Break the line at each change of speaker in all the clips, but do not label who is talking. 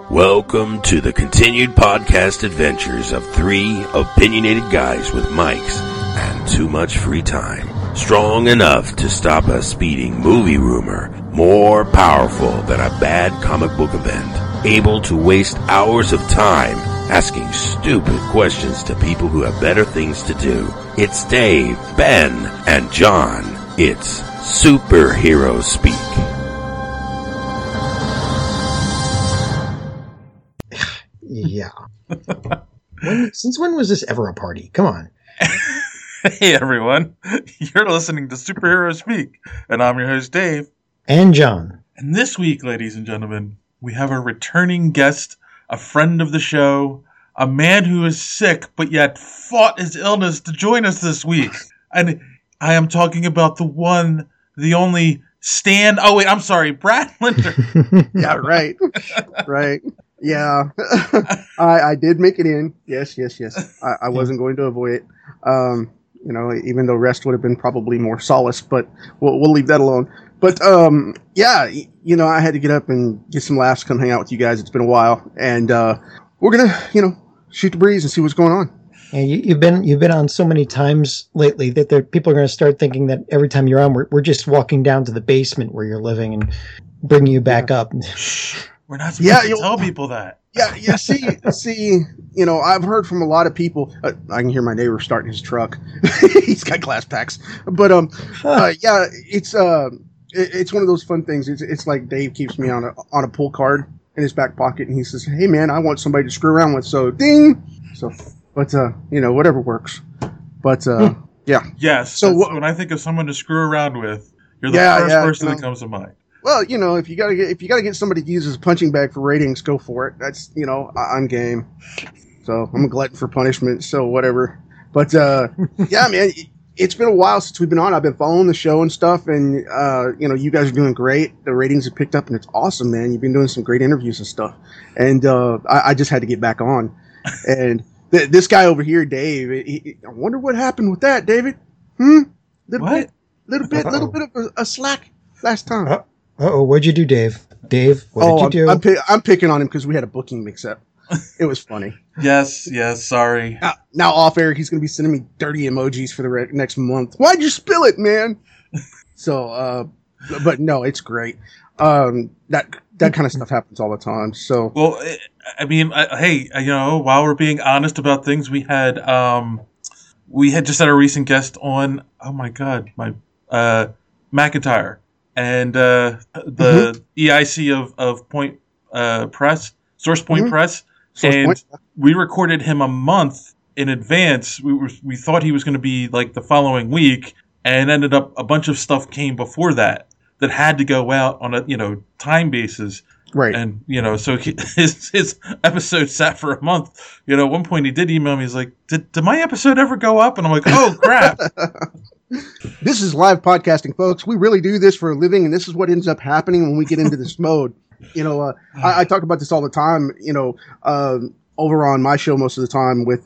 Welcome to the continued podcast adventures of three opinionated guys with mics and too much free time. Strong enough to stop a speeding movie rumor, more powerful than a bad comic book event, able to waste hours of time asking stupid questions to people who have better things to do. It's Dave, Ben, and John. It's Superhero Speak.
Yeah. Since when was this ever a party? Come on.
Hey everyone, you're listening to Superhero Speak, and I'm your host Dave.
And John.
And this week, ladies and gentlemen, we have a returning guest, a friend of the show, a man who is sick but yet fought his illness to join us this week. And I am talking about the one, the only Brad Linder.
Yeah, right. Right. Yeah. I did make it in. Yes. I wasn't going to avoid it. Even though rest would have been probably more solace, but we'll leave that alone. But, I had to get up and get some laughs, come hang out with you guys. It's been a while. And, we're going to, shoot the breeze and see what's going on.
And you've been on so many times lately that people are going to start thinking that every time you're on, we're just walking down to the basement where you're living and bringing you back up.
We're not supposed to tell people that.
Yeah. See, I've heard from a lot of people. I can hear my neighbor starting his truck. He's got glass packs, but it's one of those fun things. It's like Dave keeps me on a pull card in his back pocket, and he says, "Hey man, I want somebody to screw around with." So ding. So, but whatever works. But yeah.
Yes. So when I think of someone to screw around with, you're the first person that comes to mind.
Well, if you gotta get somebody to use as a punching bag for ratings, go for it. That's I'm game. So I'm a glutton for punishment. So whatever. But yeah, man, it's been a while since we've been on. I've been following the show and stuff, and you guys are doing great. The ratings have picked up, and it's awesome, man. You've been doing some great interviews and stuff, and I just had to get back on. And this guy over here, Dave, I wonder what happened with that, David. Little bit of a slack last time.
Uh-oh, what'd you do, Dave? Dave, what did you do?
I'm picking on him because we had a booking mix-up. It was funny.
Yes, sorry.
Now off air, he's going to be sending me dirty emojis for the next month. Why'd you spill it, man? So, but no, it's great. That kind of stuff happens all the time. So,
well, I mean, while we're being honest about things, we had just had a recent guest on. Oh my God, McIntyre. And the EIC of Point Press, Source Point Press, we recorded him a month in advance. We thought he was going to be like the following week, and ended up a bunch of stuff came before that had to go out on a time basis.
Right.
And so his episode sat for a month. At one point he did email me. He's like, "Did my episode ever go up?" And I'm like, "Oh crap."
This is live podcasting, folks. We really do this for a living, and this is what ends up happening when we get into this mode. I talk about this all the time, over on my show most of the time with,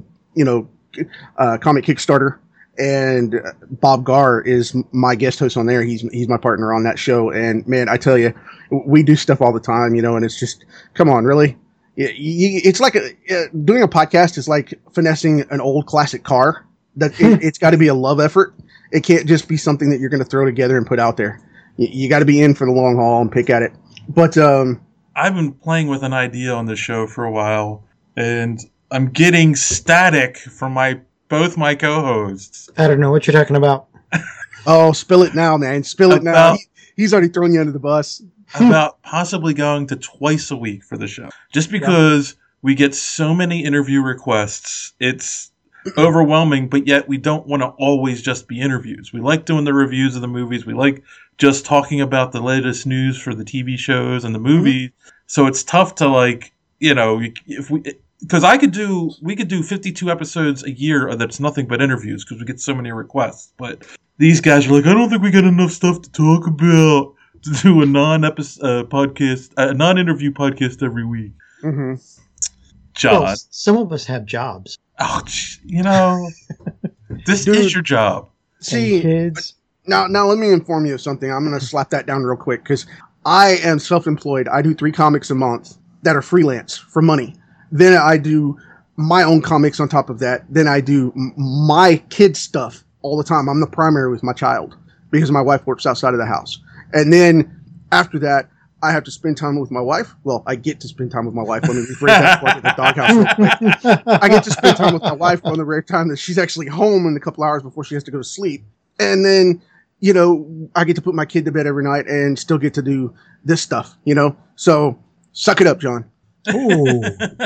Comic Kickstarter, and Bob Garr is my guest host on there. He's my partner on that show, and man, I tell you, we do stuff all the time, and it's just, come on, really? It's like doing a podcast is like finessing an old classic car. That it's got to be a love effort. It can't just be something that you're going to throw together and put out there. You got to be in for the long haul and pick at it. But
I've been playing with an idea on this show for a while, and I'm getting static from both my co-hosts.
I don't know what you're talking about.
Oh, spill it now, man! Spill it now. He's already thrown you under the bus.
About possibly going to twice a week for the show, just because we get so many interview requests. It's overwhelming, but yet we don't want to always just be interviews. We like doing the reviews of the movies. We like just talking about the latest news for the TV shows and the movies. So it's tough to because we could do 52 episodes a year that's nothing but interviews because we get so many requests. But these guys are like, I don't think we got enough stuff to talk about to do a non-interview podcast every week.
Mm-hmm.
John.
Well, some of us have jobs.
Oh, this is your job.
See,
kids.
Now let me inform you of something. I'm going to slap that down real quick because I am self-employed. I do 3 comics a month, that are freelance for money. Then I do my own comics on top of that. Then I do my kids stuff all the time. I'm the primary with my child because my wife works outside of the house. And then after that, I have to spend time with my wife. Well, I get to spend time with my wife. Let me rephrase that before I get the doghouse real quick. I get to spend time with my wife on the rare time that she's actually home in a couple hours before she has to go to sleep. And then, you know, I get to put my kid to bed every night and still get to do this stuff, you know? So suck it up, John.
Ooh.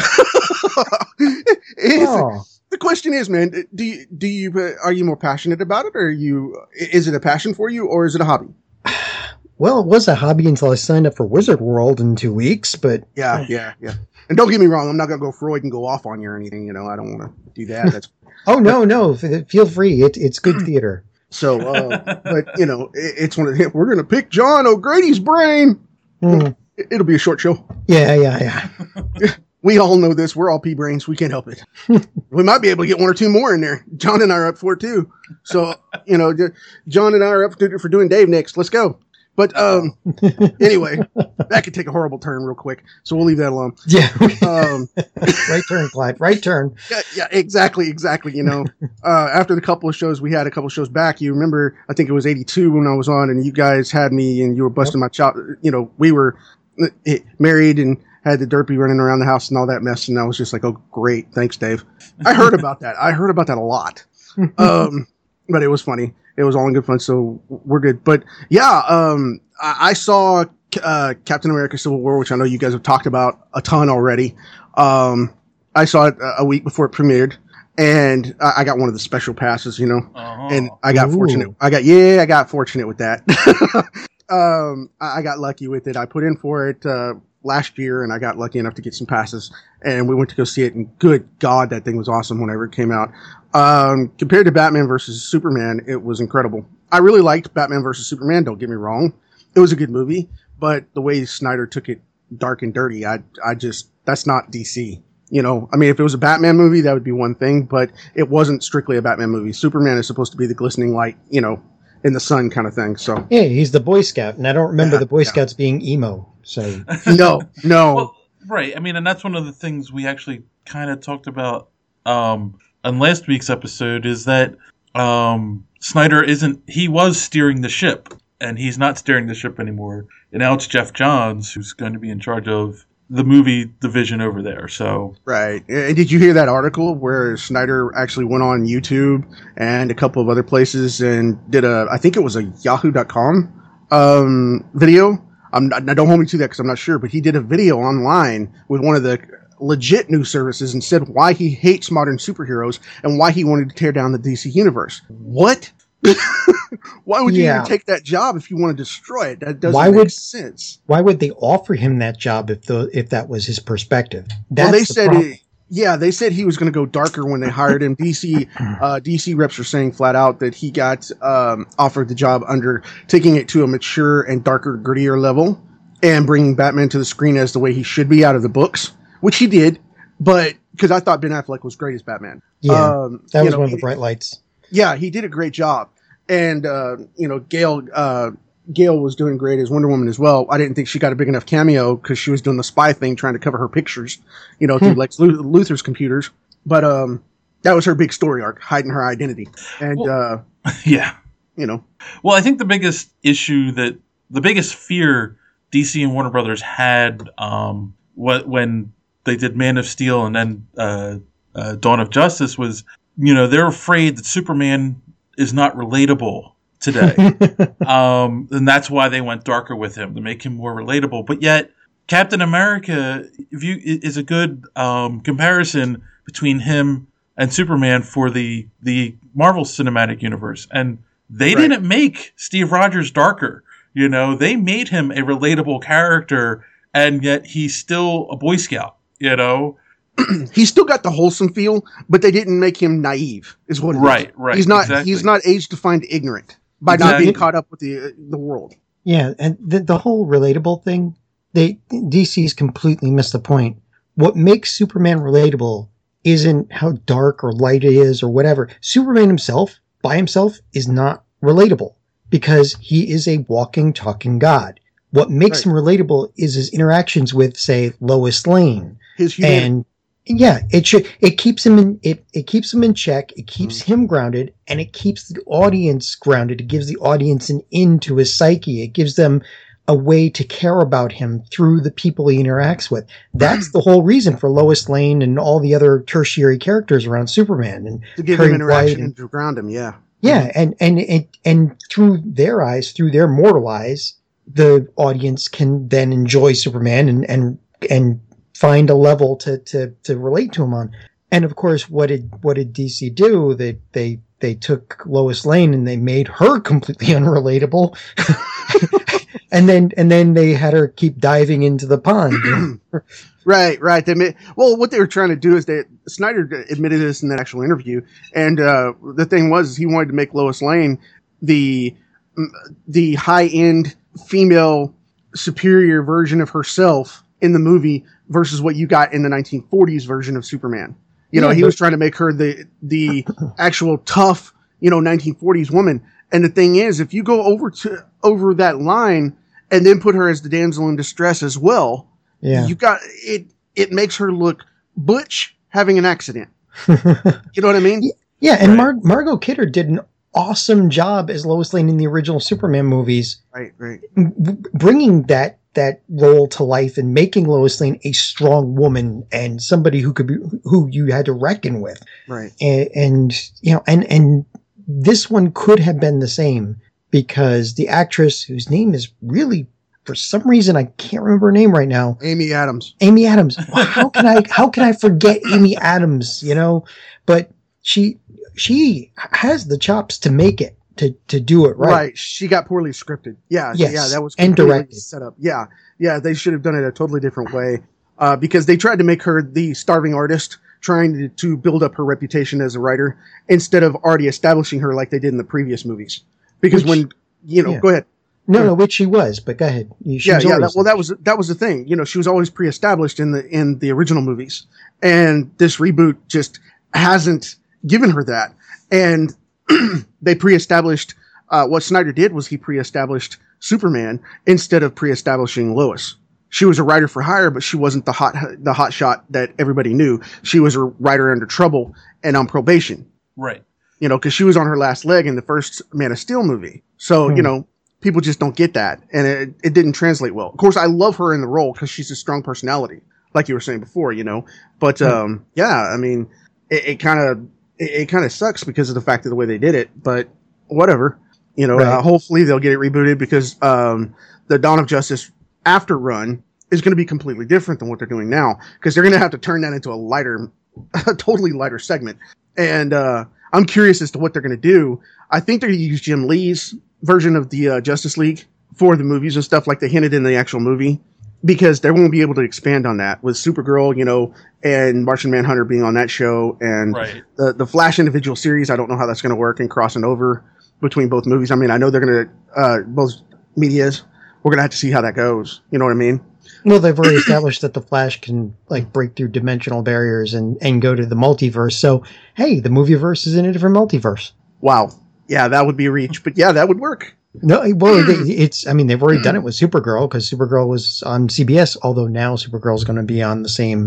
The question is, man, are you more passionate about it, or is it a passion for you, or is it a hobby?
Well, it was a hobby until I signed up for Wizard World in 2 weeks, but
yeah. And don't get me wrong, I'm not gonna go Freud and go off on you or anything. You know, I don't want to do that. That's
oh no, feel free. It's good theater.
So, but you know, it's one of the, we're gonna pick John O'Grady's brain. It'll be a short show.
Yeah.
We all know this. We're all pea brains. We can't help it. We might be able to get one or two more in there. John and I are up for it too. So, you know, John and I are up for doing Dave next. Let's go. But anyway, that could take a horrible turn real quick. So we'll leave that alone.
Yeah. Right turn, Clyde. Right turn.
Yeah, exactly. You know, after the couple of shows, we had a couple of shows back. You remember, I think it was 82 when I was on, and you guys had me and you were busting my chop. You know, we were married and had the derpy running around the house and all that mess. And I was just like, oh, great. Thanks, Dave. I heard about that. A lot. But it was funny. It was all in good fun. So we're good. But yeah, I saw Captain America Civil War, which I know you guys have talked about a ton already. I saw it a week before it premiered, and I got one of the special passes, you know, and I got fortunate. I got fortunate with that. I got lucky with it. I put in for it last year, and I got lucky enough to get some passes, and we went to go see it, and good God, that thing was awesome whenever it came out. Compared to Batman versus Superman, it was incredible. I really liked Batman versus Superman, don't get me wrong. It was a good movie, but the way Snyder took it dark and dirty, that's not DC. You know, I mean, if it was a Batman movie, that would be one thing, but it wasn't strictly a Batman movie. Superman is supposed to be the glistening light, you know, in the sun kind of thing. So
yeah, he's the Boy Scout, and I don't remember the Boy Scouts being emo. So
no.
Well, right. I mean, and that's one of the things we actually kind of talked about on last week's episode is that Snyder he was steering the ship, and he's not steering the ship anymore. And now it's Jeff Johns who's going to be in charge of the movie division over there. So
right. And did you hear that article where Snyder actually went on YouTube and a couple of other places and did I think it was a Yahoo.com video? Now don't hold me to that because I'm not sure, but he did a video online with one of the legit news services and said why he hates modern superheroes and why he wanted to tear down the DC universe. What? Why would you even take that job if you want to destroy it? That doesn't make sense.
Why would they offer him that job if that was his perspective?
They said he was going to go darker when they hired him. DC reps are saying flat out that he got offered the job under taking it to a mature and darker, grittier level and bringing Batman to the screen as the way he should be out of the books, which he did. But because I thought Ben Affleck was great as Batman.
Yeah, that was one of the bright lights.
Yeah, he did a great job. And, you know, Gail was doing great as Wonder Woman as well. I didn't think she got a big enough cameo because she was doing the spy thing, trying to cover her pictures, you know, through Lex Luthor's computers. But that was her big story arc, hiding her identity. And,
yeah.
You know.
Well, I think the biggest fear DC and Warner Brothers had when they did Man of Steel and then Dawn of Justice was, you know, they're afraid that Superman is not relatable today. And that's why they went darker with him, to make him more relatable. But yet, Captain America is a good comparison between him and Superman for the Marvel Cinematic Universe. And they didn't make Steve Rogers darker. You know, they made him a relatable character, and yet he's still a Boy Scout, you know?
He's still got the wholesome feel, but they didn't make him naive, is what it is.
Right.
He's not, he's not age-defined ignorant by not being caught up with the world.
Yeah, and the whole relatable thing, DC's completely missed the point. What makes Superman relatable isn't how dark or light it is or whatever. Superman himself, by himself, is not relatable because he is a walking, talking god. What makes
Right.
him relatable is his interactions with, say, Lois Lane.
His humanity.
And yeah, it keeps him in it keeps him in check, it keeps him grounded, and it keeps the audience grounded. It gives the audience an into his psyche. It gives them a way to care about him through the people he interacts with. That's the whole reason for Lois Lane and all the other tertiary characters around Superman and
to give
Perry
him interaction
White
and to ground him. Yeah.
yeah, and through their eyes, through their mortal eyes, the audience can then enjoy Superman and find a level to relate to him on. And of course, what did DC do? They took Lois Lane and they made her completely unrelatable. and then they had her keep diving into the pond.
Right. What they were trying to do is Snyder admitted this in that actual interview, and the thing was he wanted to make Lois Lane the high end female superior version of herself in the movie versus what you got in the 1940s version of Superman. He was trying to make her the actual tough, 1940s woman. And the thing is, if you go over that line and then put her as the damsel in distress as well,
Yeah.
you got it. It makes her look butch having an accident. You know what I mean?
Yeah, and
Right.
Margot Kidder did an awesome job as Lois Lane in the original Superman movies,
Right.
bringing that role to life and making Lois Lane a strong woman and somebody who you had to reckon with.
Right.
And this one could have been the same because the actress whose name is really, for some reason, I can't remember her name right now.
Amy Adams.
Amy Adams. How can I forget Amy Adams? But she has the chops to make it, to do it right.
Right. She got poorly scripted. Yeah.
Yes,
Yeah. That was
and
completely
directed.
set up. Yeah. Yeah. They should have done it a totally different way because they tried to make her the starving artist, trying to build up her reputation as a writer instead of already establishing her like they did in the previous movies. Because
Which-
when go ahead.
No, which she was, but go ahead.
That was the thing. She was always pre-established in the original movies, and this reboot just hasn't given her that. And they pre-established what Snyder did was he pre-established Superman instead of pre-establishing Lois. She was a writer for hire, but she wasn't the hot shot that everybody knew. She was a writer under trouble and on probation.
Right.
Because she was on her last leg in the first Man of Steel movie. So people just don't get that, and it didn't translate well. Of course, I love her in the role because she's a strong personality, like you were saying before, But yeah, I mean, it kind of sucks because of the fact of the way they did it. But whatever,
Right.
hopefully they'll get it rebooted because the Dawn of Justice after run is going to be completely different than what they're doing now because they're going to have to turn that into a totally lighter segment. And I'm curious as to what they're going to do. I think they're going to use Jim Lee's version of the Justice League for the movies and stuff like they hinted in the actual movie because they won't be able to expand on that with Supergirl, and Martian Manhunter being on that show and
Right.
the Flash individual series. I don't know how that's going to work and crossing over between both movies. I mean, I know they're going to, both medias, we're going to have to see how that goes. You know what I mean?
Well, they've already established that the Flash can break through dimensional barriers and go to the multiverse. So, hey, the movieverse is in a different multiverse.
Wow. Yeah, that would be a reach, but yeah, that would work.
No, well, they've already done it with Supergirl because Supergirl was on CBS, although now Supergirl is going to be on the same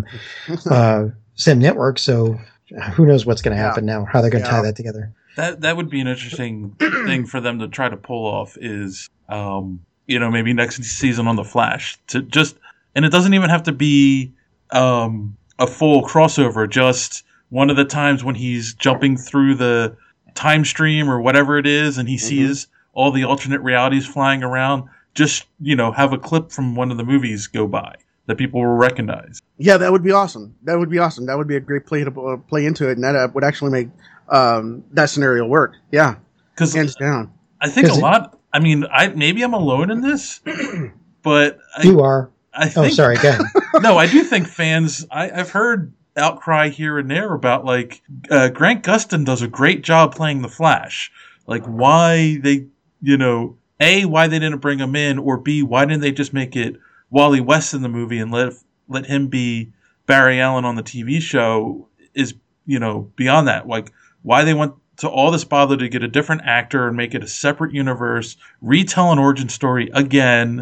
network. So who knows what's going to happen now, how they're going to tie that together.
That would be an interesting thing for them to try to pull off is, maybe next season on The Flash and it doesn't even have to be a full crossover, just one of the times when he's jumping through the time stream or whatever it is and he sees all the alternate realities flying around, just, have a clip from one of the movies go by that people will recognize.
Yeah, that would be awesome. That would be a great play to play into it, and that would actually make that scenario work. Yeah,
Because
hands down.
I think maybe I'm alone in this, but
You are.
I think,
Sorry, go ahead.
No, I do think fans. I've heard outcry here and there about Grant Gustin does a great job playing the Flash. Why they, A, why they didn't bring him in, or B, why didn't they just make it Wally West in the movie and let him be Barry Allen on the TV show is, beyond that. Why they went to all this bother to get a different actor and make it a separate universe, retell an origin story again,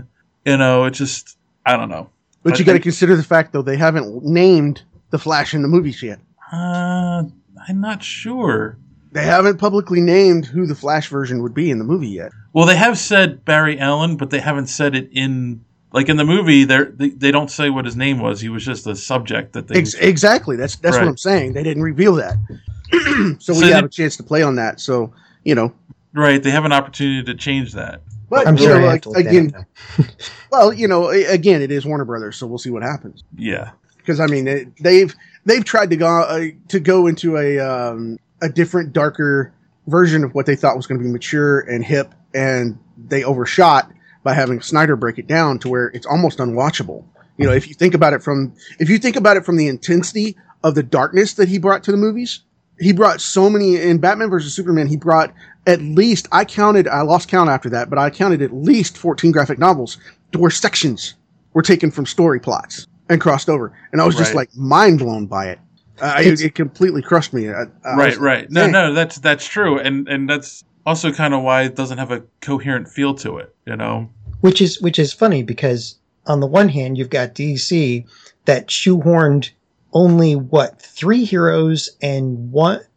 You know, it just, I don't know.
But you got to consider the fact, though, they haven't named the Flash in the movies yet.
I'm not sure.
They haven't publicly named who the Flash version would be in the movie yet.
Well, they have said Barry Allen, but they haven't said it in the movie. They don't say what his name was. He was just a subject that they
exactly. That's right. What I'm saying. They didn't reveal that, so we have a chance to play on that. So
right. They have an opportunity to change that.
But
I'm sure again,
well, again, it is Warner Brothers, so we'll see what happens.
Yeah,
because I mean they've tried to go into a different, darker version of what they thought was going to be mature and hip, and they overshot by having Snyder break it down to where it's almost unwatchable. If you think about it from the intensity of the darkness that he brought to the movies, he brought so many in Batman vs Superman. He brought at least, I lost count after that, but I counted at least 14 graphic novels where sections were taken from story plots and crossed over, and I was just like mind blown by it. It completely crushed me.
Right. No, that's true, and that's also kind of why it doesn't have a coherent feel to it, Which
is funny, because on the one hand, you've got DC that shoehorned only 3 heroes and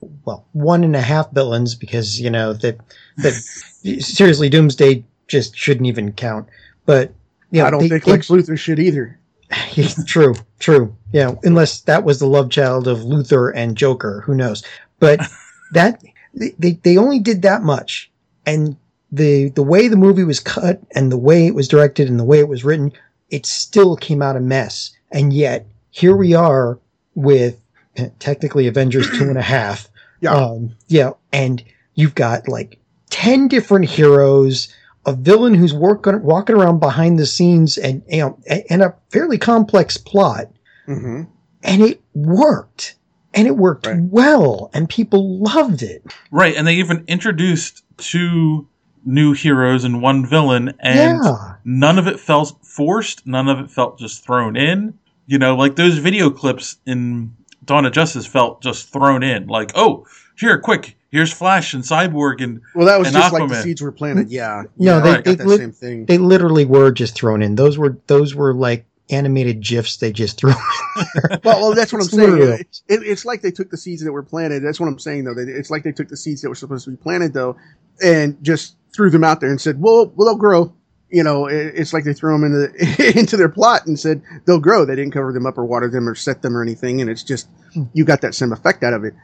1.5 villains, because that seriously, Doomsday just shouldn't even count. But
I don't think Lex Luthor should either.
True. Yeah, unless that was the love child of Luthor and Joker, who knows? But that they only did that much, and the way the movie was cut and the way it was directed and the way it was written, it still came out a mess. And yet here we are with technically Avengers 2.5. Yeah, and you've got 10 different heroes, a villain who's walking around behind the scenes, and a fairly complex plot,
mm-hmm.
and it worked, right. Well, and people loved it.
Right, and they even introduced 2 new heroes and 1 villain, and none of it felt forced. None of it felt just thrown in. Those video clips in Dawn of Justice felt just thrown in. Like, oh, here, quick. Here's Flash and Cyborg and
that was just
Aquaman.
Like the seeds were planted. Yeah.
No,
same thing.
They literally were just thrown in. Those were like animated GIFs they just threw in there.
Well, that's what I'm saying. It's like they took the seeds that were planted. That's what I'm saying, though. It's like they took the seeds that were supposed to be planted, though, and just threw them out there and said, well, they'll grow. It's like they threw them into their plot and said they'll grow. They didn't cover them up or water them or set them or anything, and it's just you got that same effect out of it.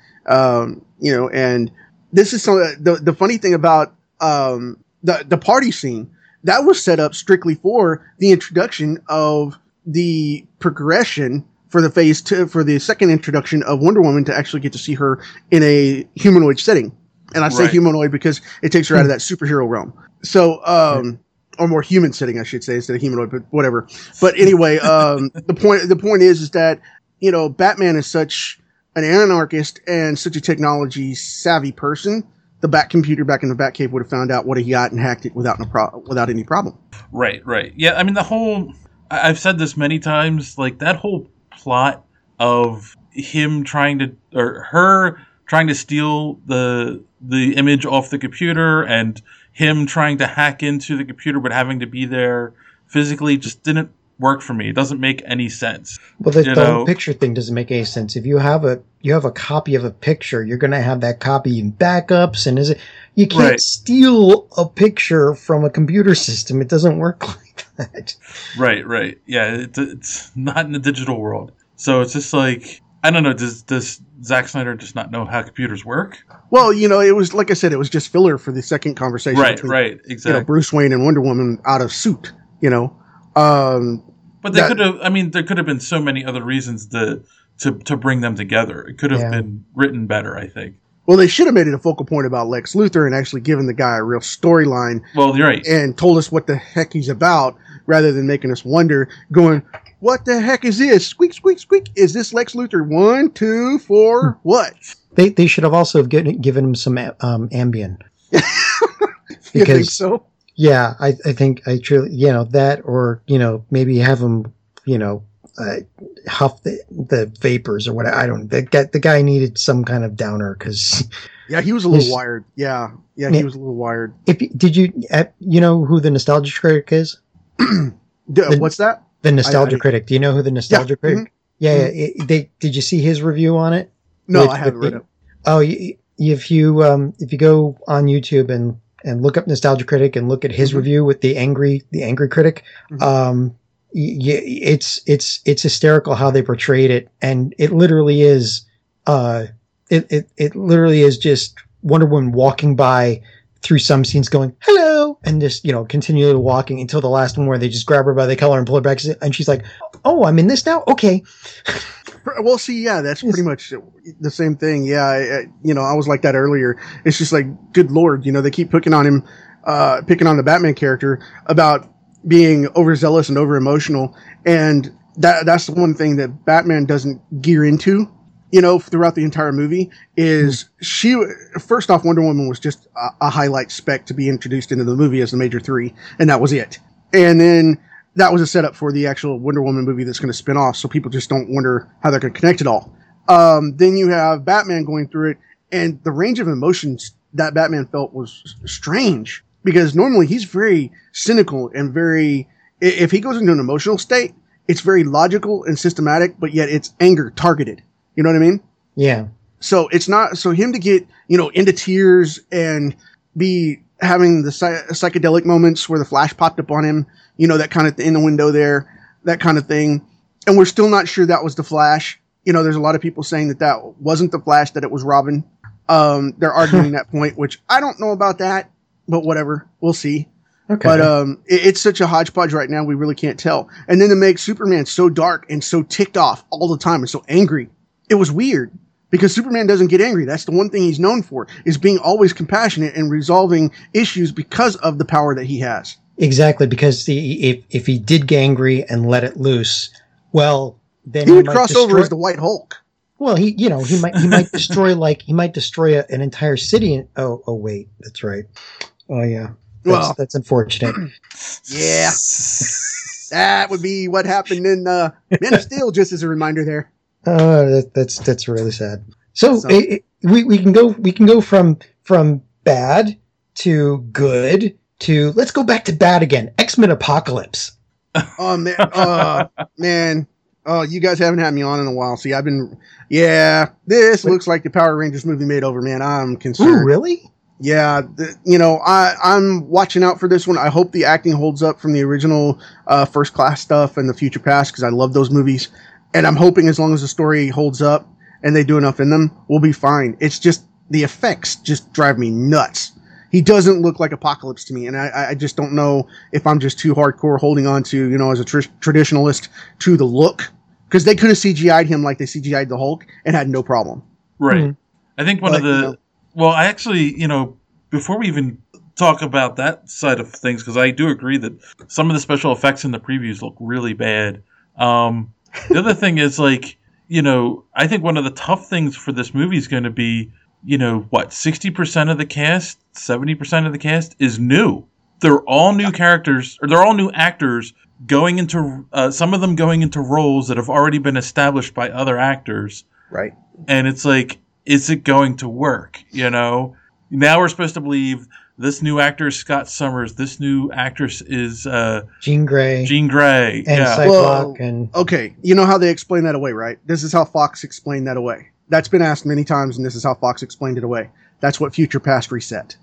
And this is the funny thing about the party scene that was set up strictly for the introduction of the progression for the phase 2, for the second introduction of Wonder Woman, to actually get to see her in a humanoid setting. And I say humanoid because it takes her out of that superhero realm. So, or more human setting, I should say, instead of humanoid, but whatever. But anyway, the point is that, Batman is such an anarchist and such a technology savvy person. The Bat computer back in the Batcave would have found out what he got and hacked it without any problem.
Right. Yeah, I mean, I've said this many times, that whole plot of him her trying to steal the image off the computer and him trying to hack into the computer but having to be there physically just didn't work for me. It doesn't make any sense.
Well, the whole picture thing doesn't make any sense. If you have a copy of a picture, you're going to have that copy in backups, and you can't steal a picture from a computer system. It doesn't work like that.
Right. Yeah, it's not in the digital world. So it's just I don't know. Does Zack Snyder just not know how computers work?
Well, it was, like I said, it was just filler for the second conversation.
Right. Exactly.
Bruce Wayne and Wonder Woman out of suit.
But they could have. I mean, there could have been so many other reasons to bring them together. It could have been written better, I think.
Well, they should have made it a focal point about Lex Luthor and actually given the guy a real storyline.
Well, you're right.
And told us what the heck he's about, rather than making us wonder, going, what the heck is this? Squeak, squeak, squeak. Is this Lex Luthor? 1, 2, 4, what?
They should have also given him some Ambien.
You think so?
Yeah, I think I truly, that, or, maybe have him, huff the vapors or whatever. I don't know. The guy needed some kind of downer because.
Yeah, he was a little wired. Yeah, he was a little wired.
Did you know who the nostalgia critic is?
What's that?
The Nostalgia Critic. Do you know who the Nostalgia Critic?
Mm-hmm.
Yeah. Did you see his review on it?
No, I haven't read it.
Oh, if you go on YouTube and look up Nostalgia Critic and look at his review with the angry critic, it's hysterical how they portrayed it, and it literally is it literally is just Wonder Woman walking by through some scenes going hello and just continually walking until the last one where they just grab her by the collar and pull her back, and she's like, oh, I'm in this now, okay.
Well, see, yeah, that's pretty much the same thing. Yeah, I was like that earlier. It's just like, good Lord, they keep picking on him, picking on the Batman character about being overzealous and over emotional, and that's the one thing that Batman doesn't gear into, throughout the entire movie. Is first off, Wonder Woman was just a highlight spec to be introduced into the movie as the major three, and that was it. And then that was a setup for the actual Wonder Woman movie that's going to spin off, so people just don't wonder how they're going to connect it all. Then you have Batman going through it, and the range of emotions that Batman felt was strange, because normally he's very cynical and if he goes into an emotional state, it's very logical and systematic, but yet it's anger targeted. You know what I mean?
Yeah.
So it's not, so him to get, into tears and be having the psychedelic moments where the Flash popped up on him, that kind of in the window there, that kind of thing. And we're still not sure that was the Flash. There's a lot of people saying that wasn't the Flash, that it was Robin. They're arguing that point, which I don't know about that, but whatever. We'll see. Okay. But it's such a hodgepodge right now, we really can't tell. And then to make Superman so dark and so ticked off all the time and so angry, it was weird. Because Superman doesn't get angry. That's the one thing he's known for, is being always compassionate and resolving issues because of the power that he has.
Exactly, because if he did get angry and let it loose, well, then
he would cross over as the White Hulk.
Well, he might destroy an entire city. Oh wait, that's right. Oh yeah, that's unfortunate.
Yeah, that would be what happened in Man of Steel. Just as a reminder, there.
That's really sad. So we can go from bad to good to, let's go back to bad again. X-Men Apocalypse.
Oh man, man. Oh, you guys haven't had me on in a while. See, this looks like the Power Rangers movie made over, man. I'm concerned.
Ooh, really?
Yeah, I'm watching out for this one. I hope the acting holds up from the original First Class stuff and the Future Past, because I love those movies. And I'm hoping as long as the story holds up and they do enough in them, we'll be fine. It's just the effects just drive me nuts. He doesn't look like Apocalypse to me, and I just don't know if I'm just too hardcore holding on to, as a traditionalist, to the look. Because they could have CGI'd him like they CGI'd the Hulk and had no problem.
Right. Mm-hmm. I think I actually, before we even talk about that side of things, because I do agree that some of the special effects in the previews look really bad. The other thing is, I think one of the tough things for this movie is going to be, 60% of the cast, 70% of the cast is new. They're all new characters, or they're all new actors going into, some of them going into roles that have already been established by other actors.
Right.
And it's like, is it going to work? Now we're supposed to believe this new actor is Scott Summers. This new actress is
Jean Grey.
And
Psylocke.
Okay, you know how they explain that away, right? This is how Fox explained that away. That's been asked many times, and this is how Fox explained it away. That's what Future Past reset.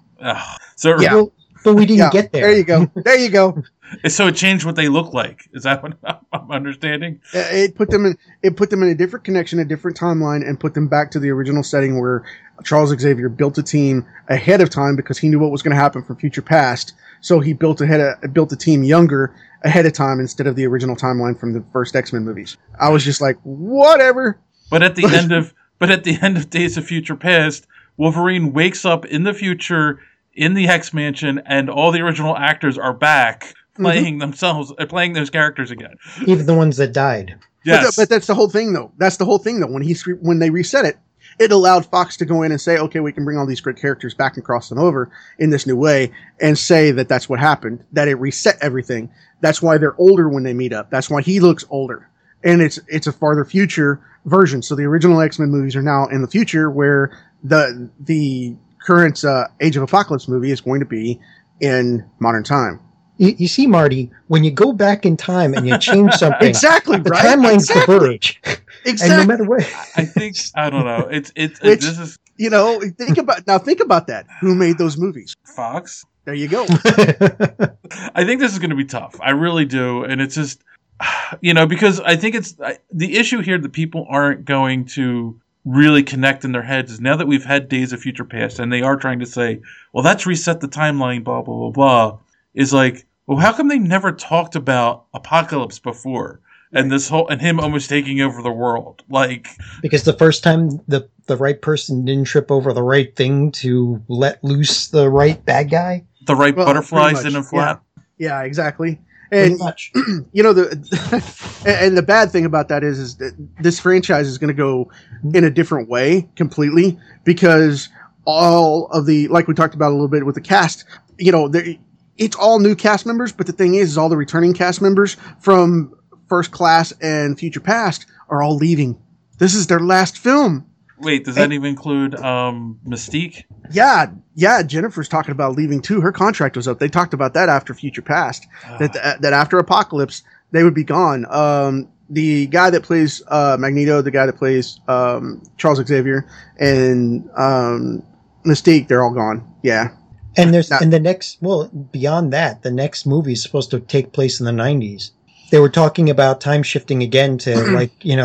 But we didn't get there.
There you go.
So it changed what they look like. Is that what I'm understanding?
It put them in a different connection, a different timeline, and put them back to the original setting where Charles Xavier built a team ahead of time because he knew what was going to happen from Future Past. So he built a team younger ahead of time instead of the original timeline from the first X-Men movies. I was just like, whatever.
But at the end of Days of Future Past, Wolverine wakes up in the future in the Hex Mansion, and all the original actors are back playing playing those characters again.
Even the ones that died.
Yes. But that's the whole thing, though. When they reset it, it allowed Fox to go in and say, okay, we can bring all these great characters back and cross them over in this new way, and say that that's what happened, that it reset everything. That's why they're older when they meet up. That's why he looks older. And it's a farther future version. So the original X-Men movies are now in the future, where the current Age of Apocalypse movie is going to be in modern time.
You see, Marty, when you go back in time and you change something,
Exactly,
the
right?
timelines
Exactly.
diverge.
Exactly.
And no matter what,
I think I don't know. This is
Think about that. Who made those movies?
Fox.
There you go.
I think this is going to be tough. I really do, and it's just because I think it's the issue here that people aren't going to really connect in their heads is now that we've had Days of Future Past and they are trying to say, well, that's reset the timeline, blah blah blah blah. Is like, well, how come they never talked about Apocalypse before? And this whole and him almost taking over the world, like
because the first time the right person didn't trip over the right thing to let loose the right bad guy,
the right butterflies
pretty much,
didn't flap.
Yeah, exactly. And the bad thing about that is that this franchise is going to go in a different way completely because all of the, like we talked about a little bit with the cast, it's all new cast members. But the thing is all the returning cast members from First Class and Future Past are all leaving. This is their last film.
Wait, does that even include Mystique?
Yeah. Jennifer's talking about leaving too. Her contract was up. They talked about that after Future Past. That after Apocalypse they would be gone. The guy that plays Magneto, the guy that plays Charles Xavier, and Mystique, they're all gone. Yeah.
And beyond that, the next movie is supposed to take place in the 90s. They were talking about time shifting again to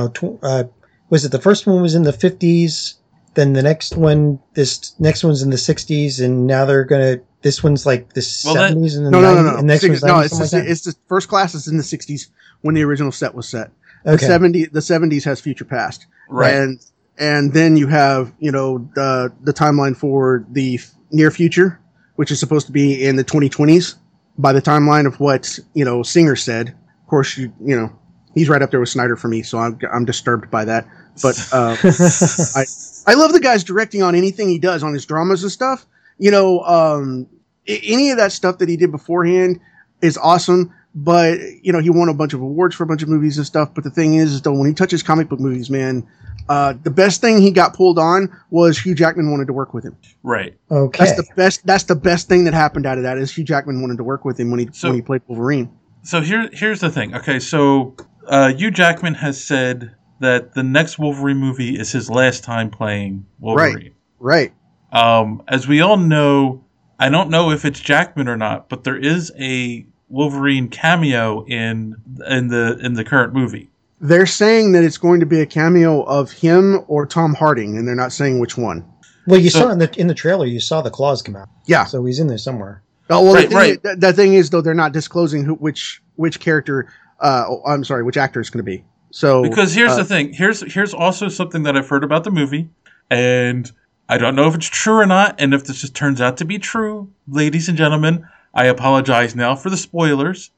was it the first one was in the 50s? Then this next one's in the 60s, and now this one's like the 70s and the 90s.
No.
And next one's 90s,
it's the First Class is in the 60s when the original set was set.
Okay.
The 70s has Future Past.
Right.
And then you have, the timeline for the near future, which is supposed to be in the 2020s by the timeline of what, Singer said. Of course, he's right up there with Snyder for me, so I'm disturbed by that. But I love the guy's directing on anything he does on his dramas and stuff. Any of that stuff that he did beforehand is awesome. But he won a bunch of awards for a bunch of movies and stuff. But the thing is though, when he touches comic book movies, man, the best thing he got pulled on was Hugh Jackman wanted to work with him.
Right.
Okay.
That's the best thing that happened out of that is Hugh Jackman wanted to work with him when he played Wolverine.
So here's the thing. Okay, so Hugh Jackman has said that the next Wolverine movie is his last time playing Wolverine.
Right.
As we all know, I don't know if it's Jackman or not, but there is a Wolverine cameo in the current movie.
They're saying that it's going to be a cameo of him or Tom Hardy, and they're not saying which one.
Well, you saw in the trailer, you saw the claws come out.
Yeah.
So he's in there somewhere.
Oh well,
right.
The thing is though, they're not disclosing which character. Which actor it's going to be. So
because here's the thing. Here's also something that I've heard about the movie, and I don't know if it's true or not. And if this just turns out to be true, ladies and gentlemen, I apologize now for the spoilers.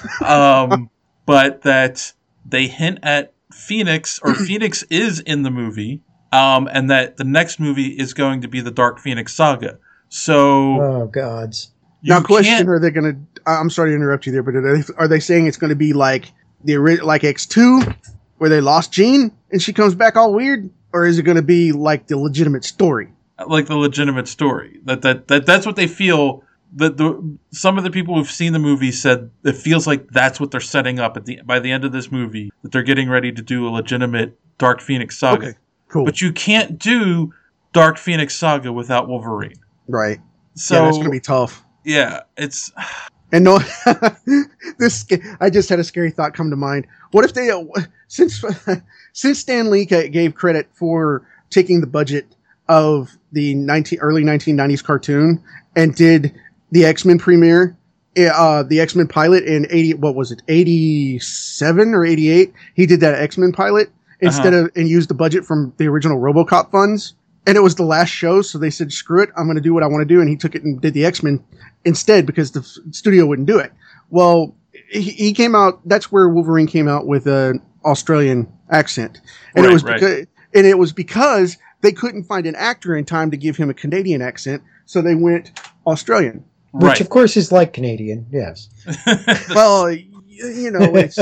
But that they hint at Phoenix, or Phoenix is in the movie, and that the next movie is going to be the Dark Phoenix saga. So,
oh gods.
Now, question: are they going to? I'm sorry to interrupt you there, but are they saying it's going to be like like X2, where they lost Jean and she comes back all weird, or is it going to be like the legitimate story?
Like the legitimate story. That's what they feel. Some of the people who've seen the movie said it feels like that's what they're setting up by the end of this movie, that they're getting ready to do a legitimate Dark Phoenix saga.
Okay, cool.
But you can't do Dark Phoenix saga without Wolverine.
Right.
So
yeah, that's going to be tough.
Yeah, it's.
And no, I just had a scary thought come to mind. What if they, since Stan Lee gave credit for taking the budget of the early 1990s cartoon and did the X-Men premiere, the X-Men pilot in 87 or 88? He did that X-Men pilot instead of, and used the budget from the original RoboCop funds. And it was the last show, so they said, screw it, I'm going to do what I want to do. And he took it and did the X-Men instead because the studio wouldn't do it. Well, he came out, that's where Wolverine came out with an Australian accent. And it was because they couldn't find an actor in time to give him a Canadian accent, so they went Australian.
Which, of course, is like Canadian, yes.
Well, it's...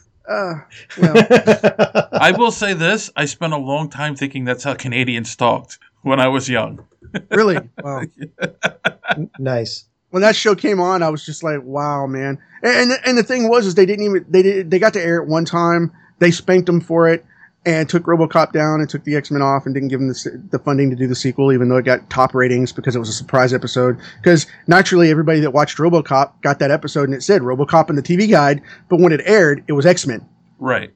I will say this. I spent a long time thinking that's how Canadians talked when I was young.
Really? Wow.
Nice.
when that show came on, I was just like, wow, man. And the thing was, is they got to air it one time. They spanked them for it and took RoboCop down and took the X-Men off and didn't give them the funding to do the sequel, even though it got top ratings because it was a surprise episode. Because naturally, everybody that watched RoboCop got that episode and it said RoboCop in the TV guide, but when it aired, it was X-Men.
Right.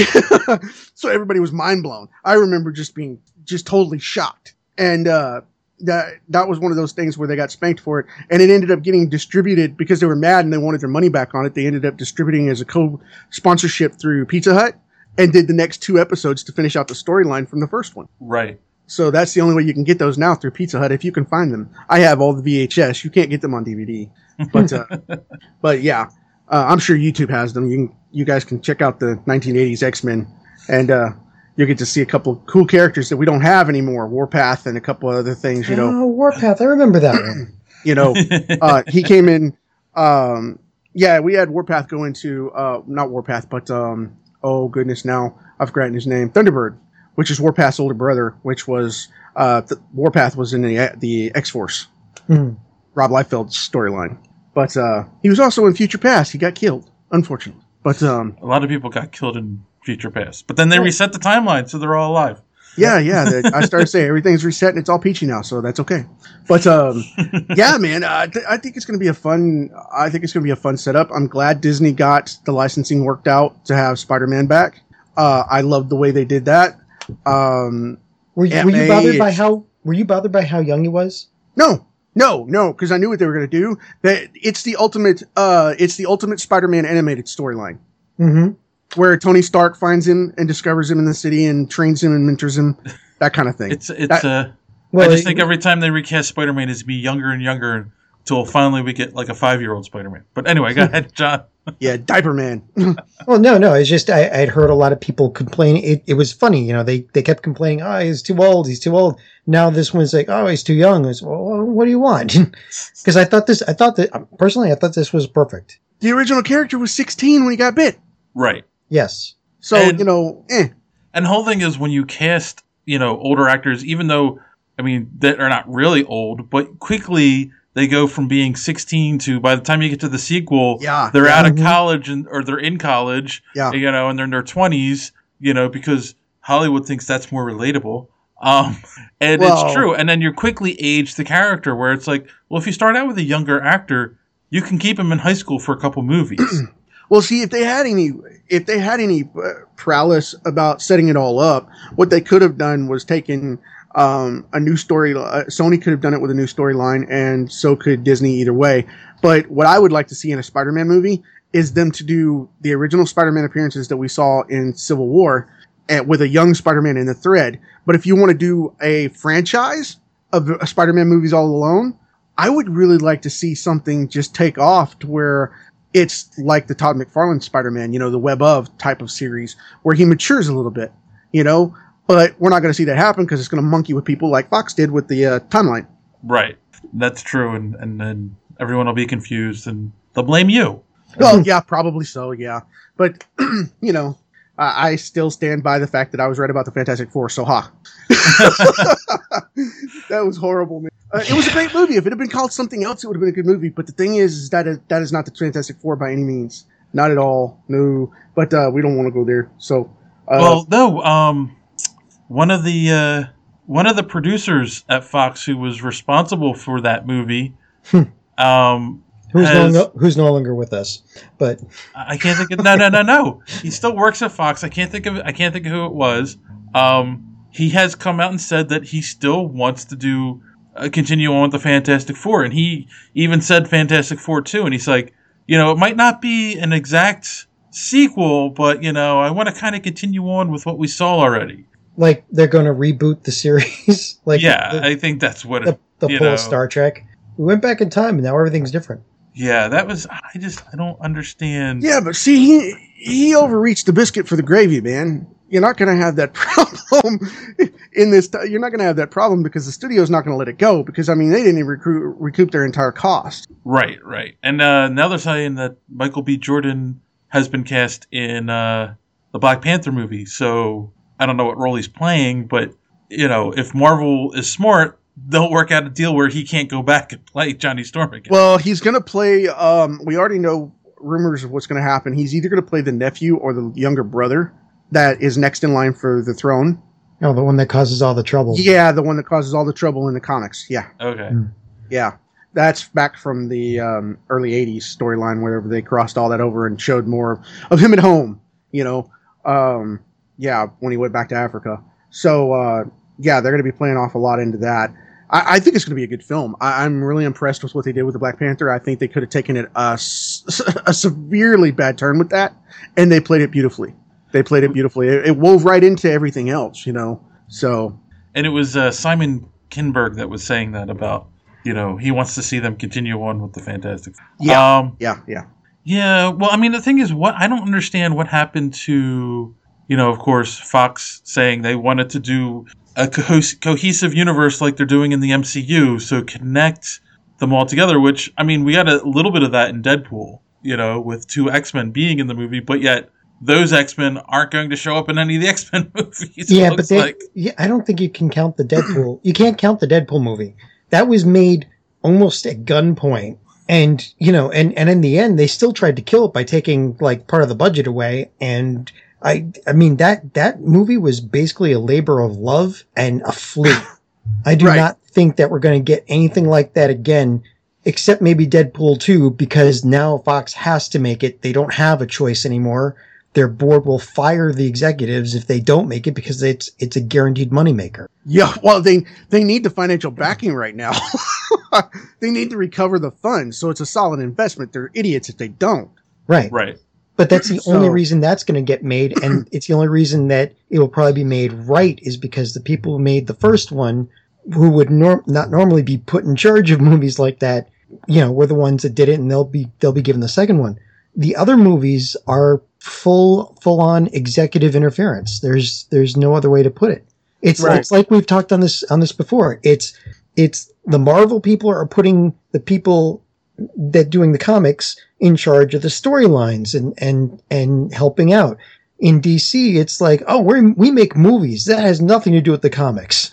So everybody was mind blown. I remember just being totally shocked. And that was one of those things where they got spanked for it. And it ended up getting distributed because they were mad and they wanted their money back on it. They ended up distributing as a co-sponsorship through Pizza Hut and did the next 2 episodes to finish out the storyline from the first one.
Right.
So that's the only way you can get those now, through Pizza Hut, if you can find them. I have all the VHS. You can't get them on DVD. But yeah, I'm sure YouTube has them. You guys can check out the 1980s X-Men, and you'll get to see a couple of cool characters that we don't have anymore. Warpath and a couple of other things,
Oh, Warpath. I remember that one.
He came in. We had Warpath go into, not Warpath, but, oh goodness, now I've forgotten his name. Thunderbird, which is Warpath's older brother, which was, Warpath was in the X-Force. Rob Liefeld's storyline. But he was also in Future Past. He got killed, unfortunately. But
a lot of people got killed in Future Past. But then they reset the timeline, so they're all alive.
Yeah. I started saying everything's reset and it's all peachy now, so that's okay. But yeah, man, I think it's going to be a fun. I think it's going to be a fun setup. I'm glad Disney got the licensing worked out to have Spider-Man back. I loved the way they did that.
Were you bothered by how? Were you bothered by how young he was?
No, because I knew what they were going to do. It's the ultimate Spider-Man animated storyline.
Mm-hmm.
Where Tony Stark finds him and discovers him in the city and trains him and mentors him, that kind of thing.
I just think every time they recast Spider-Man, it's be younger and younger until finally we get like a 5-year-old Spider-Man. But anyway, go ahead, John.
Yeah, Diaper Man.
Well, no. It's just I'd heard a lot of people complain. It was funny, they kept complaining. Oh, he's too old. Now this one's like, oh, he's too young. I was, well, what do you want? Because I thought this was perfect.
The original character was 16 when he got bit.
Right.
Yes.
So,
And the whole thing is when you cast, older actors, even though, that are not really old, but quickly they go from being 16 to, by the time you get to the sequel, they're out of college or they're in college, and they're in their 20s, because Hollywood thinks that's more relatable. It's true. And then you quickly age the character where it's like, well, if you start out with a younger actor, you can keep him in high school for a couple movies.
Well, see, if they had any prowess about setting it all up, what they could have done was taken a new story. Sony could have done it with a new storyline, and so could Disney either way. But what I would like to see in a Spider-Man movie is them to do the original Spider-Man appearances that we saw in Civil War with a young Spider-Man in the thread. But if you want to do a franchise of Spider-Man movies all alone, I would really like to see something just take off to where it's like the Todd McFarlane Spider-Man, the Web of type of series where he matures a little bit, but we're not going to see that happen because it's going to monkey with people like Fox did with the timeline.
Right. That's true. And then everyone will be confused and they'll blame you.
Well, yeah, probably so. Yeah. But, I still stand by the fact that I was right about the Fantastic Four. So, that was horrible, man. It was a great movie. If it had been called something else, it would have been a good movie. But the thing is that is not the Fantastic Four by any means. Not at all. No. But we don't want to go there. So.
One of the producers at Fox who was responsible for that movie,
who's no longer with us, but
I can't think of no. He still works at Fox. I can't think of who it was. He has come out and said that he still wants to continue on with the Fantastic Four, and he even said Fantastic Four 2, and he's like, it might not be an exact sequel, but I want to kind of continue on with what we saw already.
Like they're going to reboot the series.
I think that's what
the pull of Star Trek. We went back in time, and now everything's different.
Yeah, that was. I don't understand.
Yeah, but see, he overreached the biscuit for the gravy, man. You're not going to have that problem in this. You're not going to have that problem because the studio's not going to let it go because they didn't even recoup their entire cost.
Right. And now they're saying that Michael B. Jordan has been cast in the Black Panther movie. So I don't know what role he's playing, but if Marvel is smart, they'll work out a deal where he can't go back and play Johnny Storm again.
Well, he's going to play. We already know rumors of what's going to happen. He's either going to play the nephew or the younger brother that is next in line for the throne.
Oh, the one that causes all the trouble.
Yeah, the one that causes all the trouble in the comics. Yeah.
Okay.
Yeah. That's back from the early 80s storyline where they crossed all that over and showed more of him at home, you know. When he went back to Africa. So, they're going to be playing off a lot into that. I think it's going to be a good film. I'm really impressed with what they did with the Black Panther. I think they could have taken it a severely bad turn with that, and they played it beautifully. It wove right into everything else, you know. So,
and it was Simon Kinberg that was saying that about, you know, he wants to see them continue on with the Fantastic Four.
Yeah.
Well, I mean, the thing is, I don't understand what happened to, you know, of course, Fox saying they wanted to do a cohesive universe like they're doing in the MCU, so connect them all together, which, I mean, we got a little bit of that in Deadpool, you know, with 2 X-Men being in the movie, but yet those X-Men aren't going to show up in any of the X-Men movies.
Yeah, but I don't think you can count the Deadpool. You can't count the Deadpool movie. That was made almost at gunpoint. And, you know, and in the end, they still tried to kill it by taking, like, part of the budget away. And I mean, that movie was basically a labor of love and a fluke. I do not think that we're going to get anything like that again, except maybe Deadpool 2, because now Fox has to make it. They don't have a choice anymore. Their board will fire the executives if they don't make it because it's a guaranteed moneymaker.
Yeah, well, they need the financial backing right now. They need to recover the funds, so it's a solid investment. They're idiots if they don't.
Right. But that's the only reason that's going to get made, and it's the only reason that it will probably be made right is because the people who made the first one, who would not normally be put in charge of movies like that, you know, were the ones that did it, and they'll be given the second one. The other movies are full on executive interference. There's no other way to put it. It's like we've talked on this before. It's the Marvel people are putting the people that doing the comics in charge of the storylines and helping out. In DC, it's like, oh, we make movies. That has nothing to do with the comics.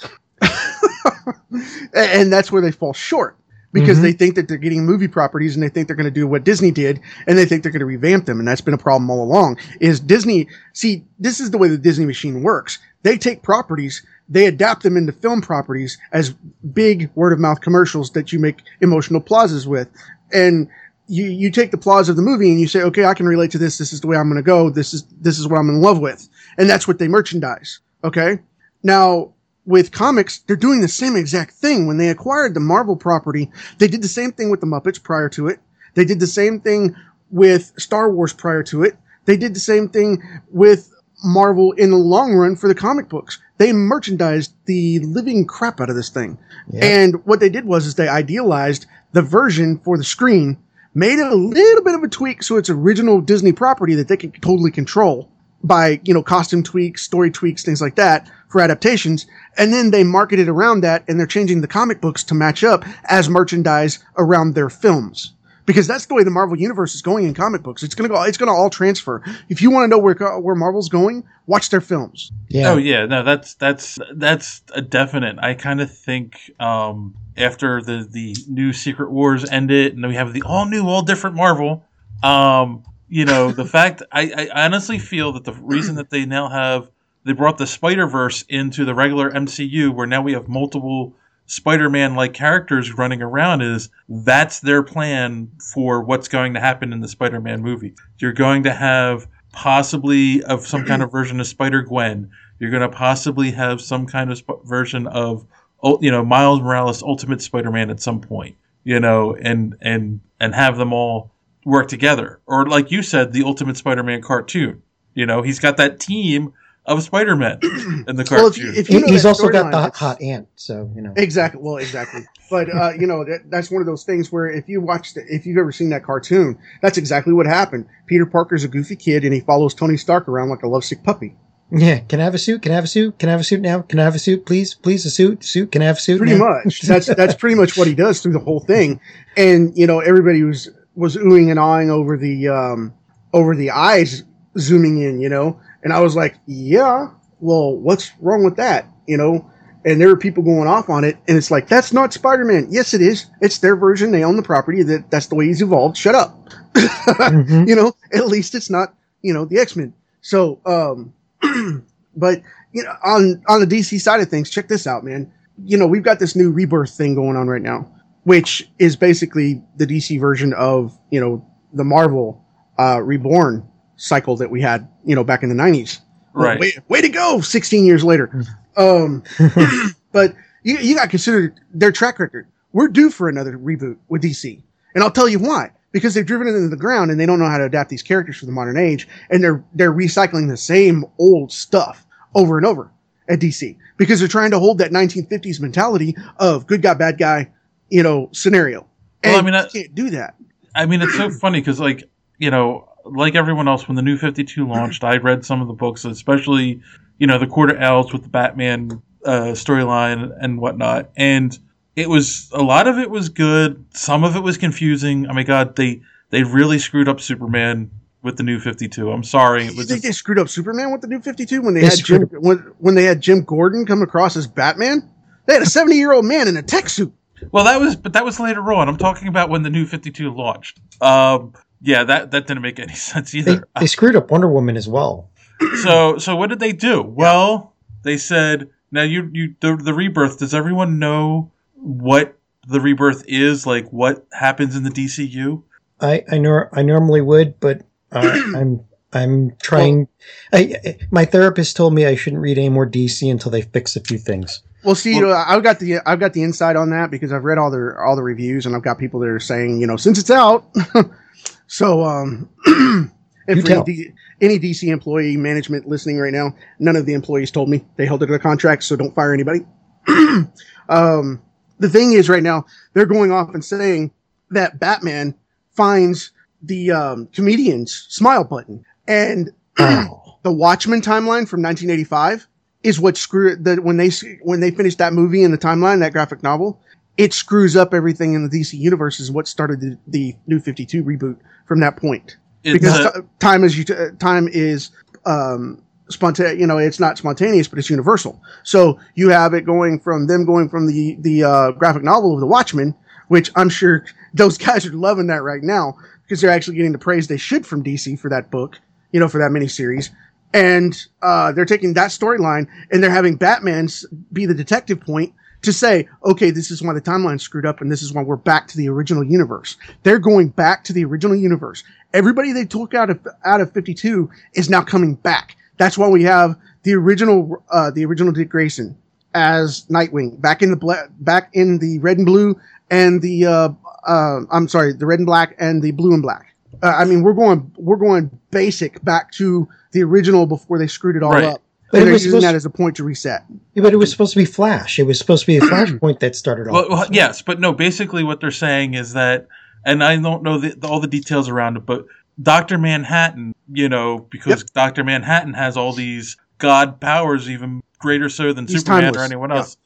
And that's where they fall short. Because they think that they're getting movie properties and they think they're going to do what Disney did and they think they're going to revamp them. And that's been a problem all along is Disney. See, this is the way the Disney machine works. They take properties, they adapt them into film properties as big word of mouth commercials that you make emotional plazas with. And you take the plaza of the movie and you say, okay, I can relate to this. This is the way I'm going to go. This is what I'm in love with. And that's what they merchandise. Okay. Now, with comics, they're doing the same exact thing. When they acquired the Marvel property, they did the same thing with the Muppets prior to it. They did the same thing with Star Wars prior to it. They did the same thing with Marvel in the long run for the comic books. They merchandised the living crap out of this thing. Yeah. And what they did was they idealized the version for the screen, made it a little bit of a tweak so it's original Disney property that they can totally control by, you know, costume tweaks, story tweaks, things like that for adaptations. And then they market it around that and they're changing the comic books to match up as merchandise around their films. Because that's the way the Marvel universe is going in comic books. It's going to all transfer. If you want to know where Marvel's going, watch their films.
Yeah. Oh yeah. No, that's a definite. I kind of think, after the new Secret Wars ended and then we have the all different Marvel, you know, the fact I honestly feel that the reason that they brought the Spider-Verse into the regular MCU where now we have multiple Spider-Man-like characters running around is that's their plan for what's going to happen in the Spider-Man movie. You're going to have possibly of some kind of version of Spider-Gwen. You're going to possibly have some kind of version of, you know, Miles Morales Ultimate Spider-Man at some point, you know, and have them all work together. Or like you said, the Ultimate Spider-Man cartoon. You know, he's got that team of Spider-Man in the cartoon.
Well, if you know he's also got the hot aunt, so, you know.
Exactly. Well, exactly. But, you know, that's one of those things where if you've ever seen that cartoon, that's exactly what happened. Peter Parker's a goofy kid and he follows Tony Stark around like a lovesick puppy.
Yeah. Can I have a suit? Can I have a suit? Can I have a suit now? Can I have a suit? Please, a suit. Can I have a suit?
Pretty much. That's pretty much what he does through the whole thing. And, you know, everybody was oohing and awing over the eyes zooming in, you know. And I was like, yeah, well, what's wrong with that? You know, And there were people going off on it, and it's like, that's not Spider-Man. Yes, it is. It's their version. They own the property. That's the way he's evolved. Shut up.
Mhm.
You know, at least it's not, you know, the X-Men. So, but, you know, on the DC side of things, check this out, man. You know, we've got this new Rebirth thing going on right now, which is basically the DC version of, you know, the Marvel Reborn cycle that we had, you know, back in the 90s.
Right.
Way to go, 16 years later. But you got to consider their track record. We're due for another reboot with DC. And I'll tell you why. Because they've driven it into the ground and they don't know how to adapt these characters for the modern age. And they're recycling the same old stuff over and over at DC. Because they're trying to hold that 1950s mentality of good guy, bad guy, you know, scenario. And
Well, I mean,
you can't do that.
I mean, it's so funny because, like, you know, like everyone else, when the New 52 launched, I read some of the books, especially, you know, the Quarter Owls with the Batman storyline and whatnot. And it was, a lot of it was good. Some of it was confusing. Oh my God, they really screwed up Superman with the New 52. I'm sorry.
You think they screwed up Superman with the New 52 when they had when they had Jim Gordon come across as Batman? They had a 70-year-old man in a tech suit.
Well, that was later on. I'm talking about when the New 52 launched. Yeah, that didn't make any sense either.
They screwed up Wonder Woman as well.
So what did they do? Well, they said, now the Rebirth, does everyone know what the Rebirth is? Like, what happens in the DCU?
I normally would, but I'm trying. My therapist told me I shouldn't read any more DC until they fix a few things.
Well, see, I've got the insight on that because I've read all the reviews and I've got people that are saying, you know, since it's out. So, if any DC employee management listening right now, none of the employees told me they held it to a contract, so don't fire anybody. The thing is, right now they're going off and saying that Batman finds the comedian's smile button, and the Watchmen timeline from 1985 is what screwed that when they finished that movie in the timeline, that graphic novel. It screws up everything in the DC universe is what started the New 52 reboot from that point. Because time is spontaneous, you know, it's not spontaneous, but it's universal. So you have it going from the graphic novel of The Watchmen, which I'm sure those guys are loving that right now because they're actually getting the praise they should from DC for that book, you know, for that miniseries. And they're taking that storyline and they're having Batman be the detective point to say, okay, this is why the timeline's screwed up and this is why we're back to the original universe. They're going back to the original universe. Everybody they took out of 52 is now coming back. That's why we have the original Dick Grayson as Nightwing back in the red and blue and the the red and black and the blue and black. I mean, we're going basic back to the original before they screwed it all up. But they're using that as a point to reset.
Yeah, but it was supposed to be Flash. It was supposed to be a Flashpoint that started off.
Well, yes, but no, basically what they're saying is that, and I don't know all the details around it, but Dr. Manhattan, you know, because Dr. Manhattan has all these god powers, even greater so than
He's
Superman
timeless.
or anyone else,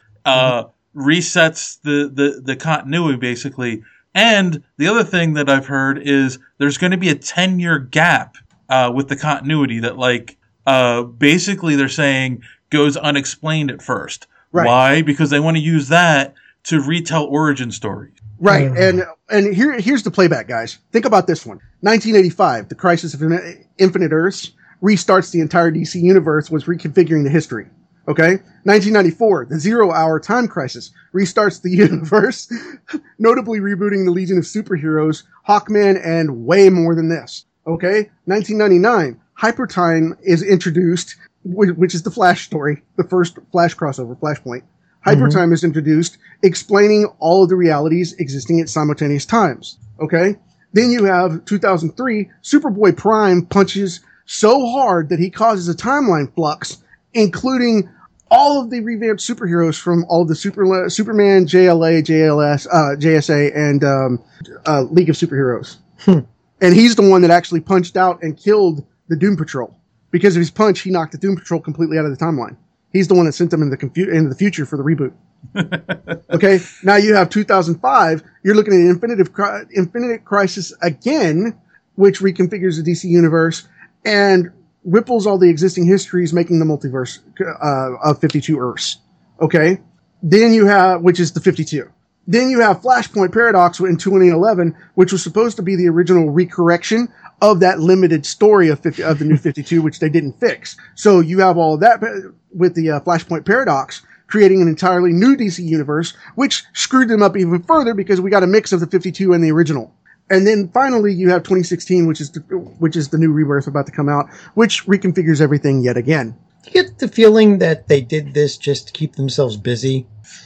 resets the continuity, basically. And the other thing that I've heard is there's going to be a 10-year gap with the continuity that, like, basically they're saying goes unexplained at first.
Right.
Why? Because they want to use that to retell origin stories.
Right. And here's the playback, guys. Think about this one. 1985, the Crisis of Infinite Earths restarts the entire DC universe, was reconfiguring the history. Okay? 1994, the 0 Hour Time Crisis restarts the universe, notably rebooting the Legion of Superheroes, Hawkman, and way more than this. Okay? 1999, Hypertime is introduced, which is the Flash story, the first Flash crossover, Flashpoint. Hypertime is introduced, explaining all of the realities existing at simultaneous times. Okay? Then you have 2003, Superboy Prime punches so hard that he causes a timeline flux, including all of the revamped superheroes from all of the Superman, JLA, JLS, JSA, and League of Superheroes. And he's the one that actually punched out and killed the Doom Patrol. Because of his punch, he knocked the Doom Patrol completely out of the timeline. He's the one that sent them into the future for the reboot. Okay, now you have 2005. You're looking at Infinite Crisis again, which reconfigures the DC universe and ripples all the existing histories, making the multiverse of 52 Earths. Okay, Then you have, which is the 52. Then you have Flashpoint Paradox in 2011, which was supposed to be the original recorrection of that limited story of the New 52, which they didn't fix. So you have all of that with the Flashpoint Paradox, creating an entirely new DC universe, which screwed them up even further because we got a mix of the 52 and the original. And then finally you have 2016, which is the new Rebirth about to come out, which reconfigures everything yet again.
Do you get the feeling that they did this just to keep themselves busy?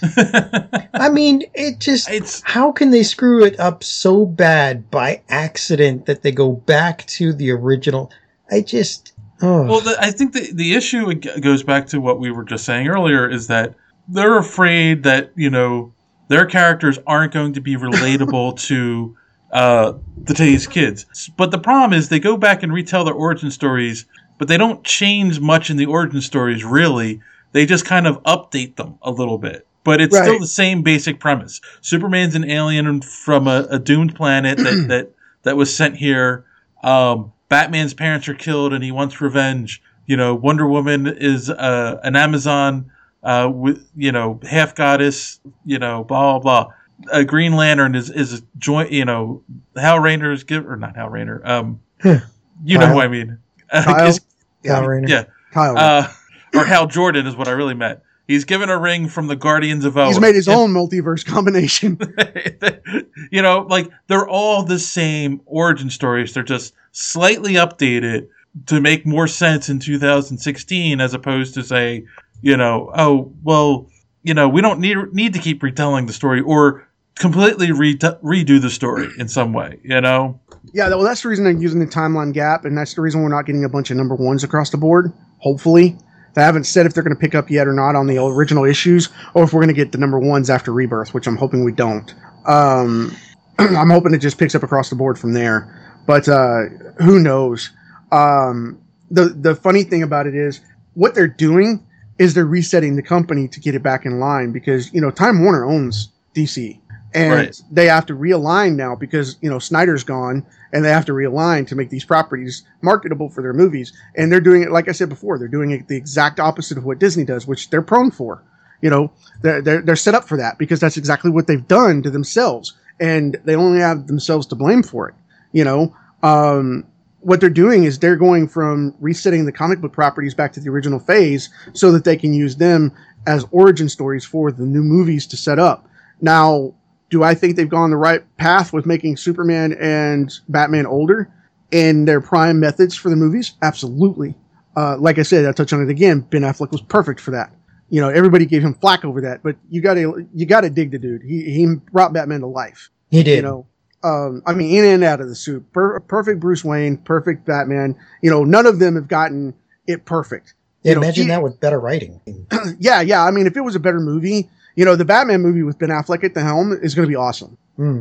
I mean, how can they screw it up so bad by accident that they go back to the original? Well,
I think the issue goes back to what we were just saying earlier, is that they're afraid that, their characters aren't going to be relatable to today's kids. But the problem is they go back and retell their origin stories, but they don't change much in the origin stories, really. They just kind of update them a little bit. But it's still the same basic premise. Superman's an alien from a doomed planet that was sent here. Batman's parents are killed and he wants revenge. Wonder Woman is an Amazon with half goddess, blah blah blah. Green Lantern is a joint, Hal Rayner is not Hal Rayner. You know who I mean.
Kyle
Rayner.
Yeah.
Kyle.
Or Hal Jordan is what I really meant. He's given a ring from the Guardians of Oa.
He's made his own multiverse combination.
They're all the same origin stories. They're just slightly updated to make more sense in 2016, as opposed to say, we don't need to keep retelling the story or completely redo the story in some way, Yeah,
well, that's the reason they're using the timeline gap, and that's the reason we're not getting a bunch of number ones across the board, hopefully. They haven't said if they're going to pick up yet or not on the original issues, or if we're going to get the number ones after Rebirth, which I'm hoping we don't. I'm hoping it just picks up across the board from there. But who knows? The funny thing about it is, what they're doing is they're resetting the company to get it back in line because, Time Warner owns DC. And they have to realign now because, Snyder's gone and they have to realign to make these properties marketable for their movies. And they're doing it, like I said before, they're doing it the exact opposite of what Disney does, which they're prone for. They're set up for that because that's exactly what they've done to themselves. And they only have themselves to blame for it. What they're doing is they're going from resetting the comic book properties back to the original phase so that they can use them as origin stories for the new movies to set up. Now, do I think they've gone the right path with making Superman and Batman older in their prime methods for the movies? Absolutely. Like I said, I'll touch on it again. Ben Affleck was perfect for that. Everybody gave him flack over that, but you gotta dig the dude. He brought Batman to life.
He did.
In and out of the suit. Perfect Bruce Wayne, perfect Batman. None of them have gotten it perfect.
Imagine that with better writing.
Yeah. I mean, if it was a better movie, the Batman movie with Ben Affleck at the helm is going to be awesome.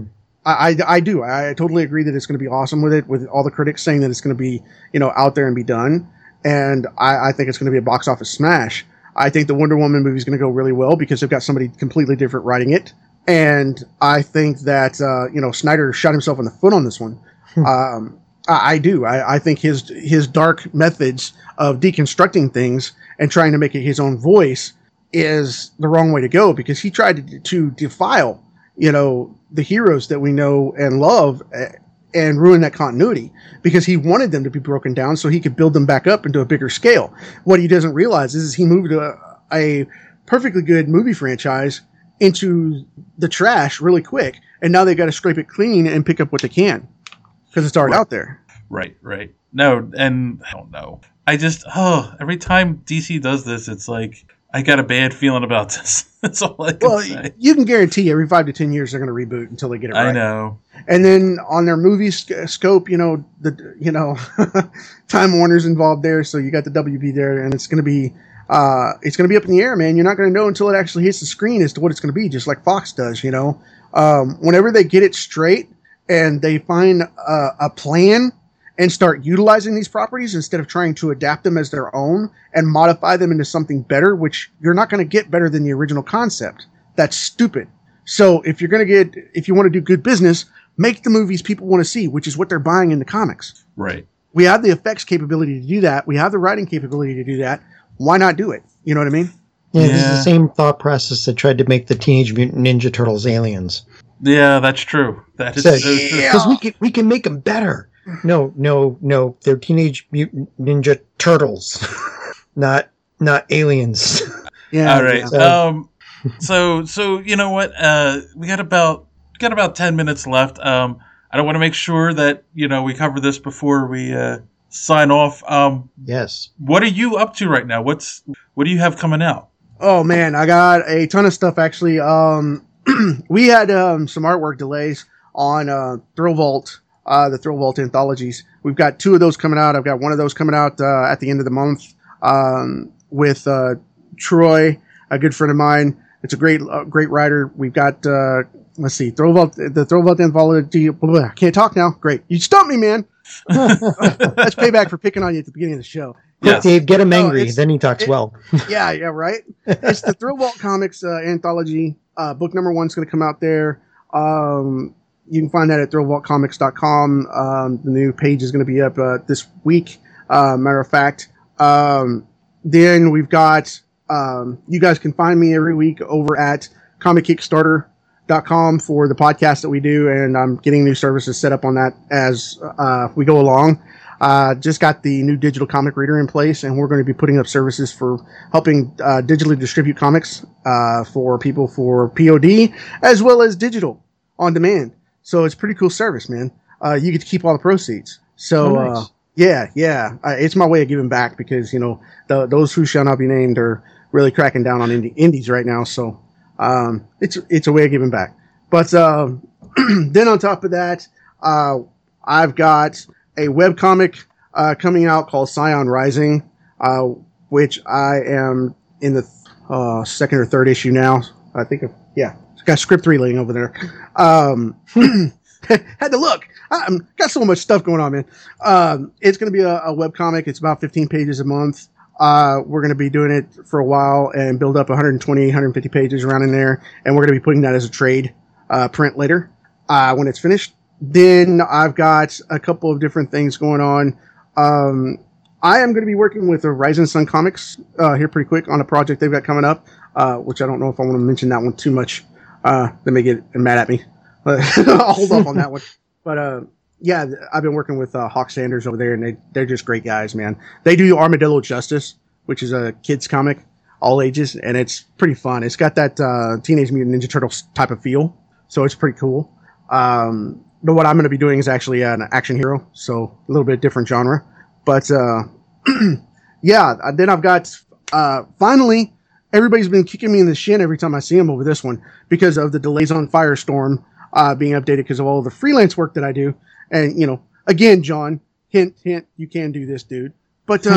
I do. I totally agree that it's going to be awesome with all the critics saying that it's going to be, out there and be done. And I think it's going to be a box office smash. I think the Wonder Woman movie is going to go really well because they've got somebody completely different writing it. And I think that, Snyder shot himself in the foot on this one. I do. I think his dark methods of deconstructing things and trying to make it his own voice is the wrong way to go because he tried to defile, the heroes that we know and love and ruin that continuity because he wanted them to be broken down so he could build them back up into a bigger scale. What he doesn't realize is he moved a perfectly good movie franchise into the trash really quick, and now they got to scrape it clean and pick up what they can because it's already out there. Right.
No, and I don't know. Every time DC does this, it's like I got a bad feeling about this. That's all I can say. You
can guarantee every 5 to 10 years they're going to reboot until they get it right.
I know.
And then on their movie scope, Time Warner's involved there, so you got the WB there, and it's going to be up in the air, man. You're not going to know until it actually hits the screen as to what it's going to be, just like Fox does. Whenever they get it straight and they find a plan and start utilizing these properties instead of trying to adapt them as their own and modify them into something better, which you're not going to get better than the original concept. That's stupid. So if you want to do good business, make the movies people want to see, which is what they're buying in the comics.
Right.
We have the effects capability to do that. We have the writing capability to do that. Why not do it? You know what I mean?
Yeah, this is the same thought process that tried to make the Teenage Mutant Ninja Turtles aliens.
Yeah, that's true. That is
So
true.
because we can make them better. No, they're Teenage Mutant Ninja Turtles, not aliens.
Yeah.
All right.
Yeah.
So you know what? We got about 10 minutes left. I don't want to make sure that we cover this before we sign off.
Yes.
What are you up to right now? What do you have coming out?
Oh man, I got a ton of stuff actually. We had some artwork delays on Thrill Vault, the Thrill Vault anthologies. We've got 2 of those coming out. I've got one of those coming out at the end of the month with Troy, a good friend of mine. It's a great writer. We've got let's see, the Thrill Vault anthology. I can't talk now. Great, you stumped me, man. That's payback for picking on you at the beginning of the show.
Yes. Dave, get him angry, then he talks well.
Yeah, right. It's the Thrill Vault Comics anthology. Book number 1 is going to come out there. You can find that at thrillvaultcomics.com. The new page is going to be up this week. Matter of fact. Then we've got, you guys can find me every week over at comickickstarter.com for the podcast that we do. And I'm getting new services set up on that as we go along. Just got the new digital comic reader in place, and we're going to be putting up services for helping digitally distribute comics for people for POD as well as digital on demand. So it's a pretty cool service, man. You get to keep all the proceeds. So
nice.
Yeah. It's my way of giving back because those who shall not be named are really cracking down on indies right now. So it's a way of giving back. But then on top of that, I've got a webcomic coming out called Scion Rising, which I am in the 2nd or 3rd issue now. I think, it's got script relaying over there. Had to look. Got so much stuff going on, man. It's going to be a webcomic. It's about 15 pages a month. We're going to be doing it for a while and build up 120, 150 pages around in there. And we're going to be putting that as a trade print later when it's finished. Then I've got a couple of different things going on. I am going to be working with Rising Sun Comics here pretty quick on a project they've got coming up, which I don't know if I want to mention that one too much. They may get mad at me. I'll hold off on that one. But I've been working with Hawk Sanders over there, and they're just great guys, man. They do Armadillo Justice, which is a kids comic, all ages, and it's pretty fun. It's got that Teenage Mutant Ninja Turtles type of feel, so it's pretty cool. But what I'm going to be doing is actually an action hero, so a little bit different genre. But then I've got finally, everybody's been kicking me in the shin every time I see them over this one because of the delays on Firestorm being updated because of all the freelance work that I do. And again, John, hint, you can do this, dude. But with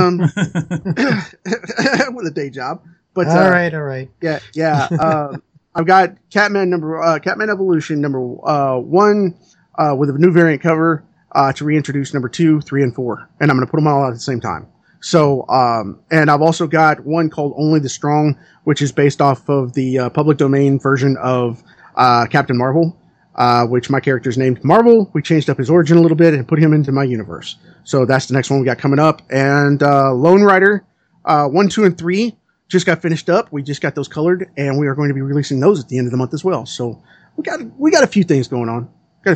a day job. But
all right.
Yeah. I've got Catman Evolution number 1. With a new variant cover to reintroduce number 2, 3, and 4. And I'm going to put them all out at the same time. So, and I've also got one called Only the Strong, which is based off of the public domain version of Captain Marvel, which my character's named Marvel. We changed up his origin a little bit and put him into my universe. So that's the next one we got coming up. And Lone Rider 1, 2, and 3 just got finished up. We just got those colored, and we are going to be releasing those at the end of the month as well. So we got a few things going on.